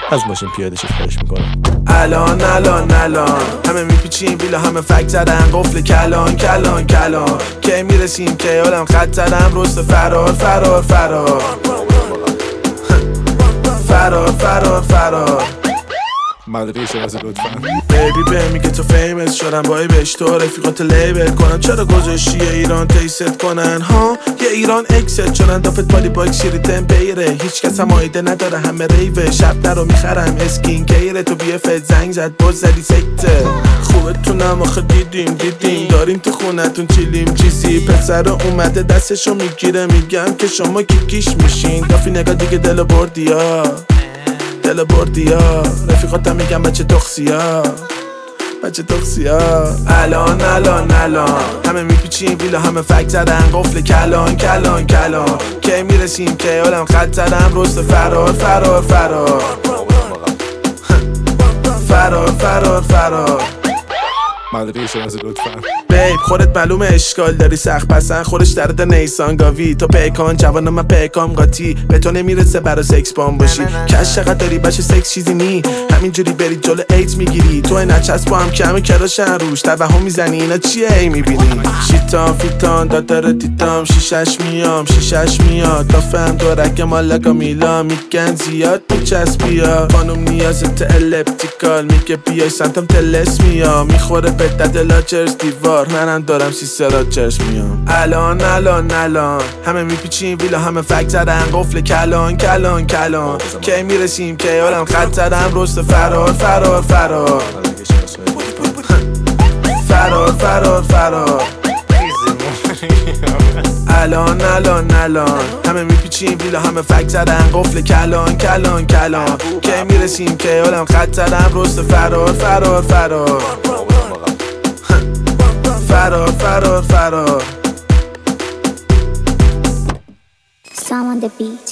از ماشین پیاده شی خواهش میکنم. الان همه میپیچیم بیلا همه فکت زدن قفل کلان که میرسیم که حالم خط زدم رست فرار مدرقه شناسی لطفا. بیبی به میگه تو فیمس شدم بای بهش تو رفیقات لیبل کنم. چرا گذاشتی ایران تیست کنن ها؟ یه ایران اکست شدن دافت بالی باک شیری تمپیره. هیچ کس هم آیده نداره همه ریوه. شب نرو میخرم اسکین کیره. تو بیه فت زنگ زد باز زدی سکته. خوبه تونم آخه دیدیم داریم تو خونتون چیلیم چیزی. پسر اومده دستشو میگیره میگم که شما کیکیش میشین. دافی نگاه دیگه دل بردیا رفیقاتم میگم بچه تخصیا الان همه میپیچیم ویلا همه فکت زدن قفل کلان که میرسیم که حالم خط زدم رست فرار مدرقه شناسی لطفا. بیب خودت معلومه اشکال داری سخت پسن خودش درد نیسان گاوی. تو پیکان جوانم من پیکام قاطی به تو نمیرسه برا سکس بام باشی. کش چقدر داری بشه سکس چیزی نی همینجوری بری جلو ایت میگیری. تو نچسب با هم که همه کراشن روش توهم میزنی اینا چیه ای میبینی. شیطان فیتان دادر تیتام شیشش میاد تا فهم دورک مالاگا میلا میگن زیاد میچسبیا. خانم نیازت الپتیکال میگه بیای سمتم تلس میام. میخوره به دد لاجرز دیوار منم دارم سیستر راجرز میام. الان همه میپیچیم ویلا همه فکت زدن قفل کلان که میرسیم که حالم خط زدم رست فرار الان همه میپیچیم ویلا همه فکت زدن قفل کلان که میرسیم که حالم خط زدم رست فرار Sam on the beat.